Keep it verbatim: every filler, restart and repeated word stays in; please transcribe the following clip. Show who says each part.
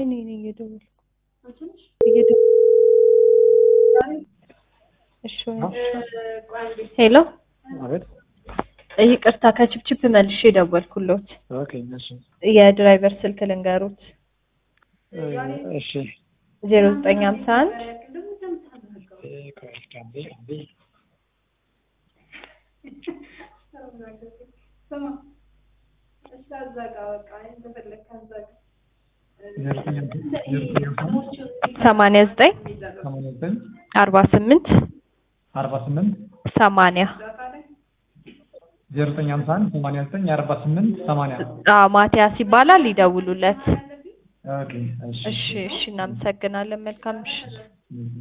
Speaker 1: አይ ነኝ ነኝ እየደወልኩ እየደወልኩ እሺ ሄሎ
Speaker 2: አቤት
Speaker 1: ይቅርታ ከችፕችፕ መልሼ ደወልኩሎት
Speaker 2: ኦኬ እሺ
Speaker 1: የድራይቨር ስልክ ልንገሩት
Speaker 2: እሺ
Speaker 1: ዜሮ ዘጠኝ ሃምሳ አንድ ሰማንያ ዘጠኝ አርባ ስምንት
Speaker 2: አርባ ስምንት
Speaker 1: ሰማንያ
Speaker 2: ዜሮ ዘጠኝ ሃምሳ አንድ ሰማንያ ዘጠኝ አርባ ስምንት ሰማንያ
Speaker 1: አዎ ማቲያስ ይባላል ይደውሉለት
Speaker 2: ኦኬ
Speaker 1: እሺ እሺ እናመሰግናለን መልካም ምሽት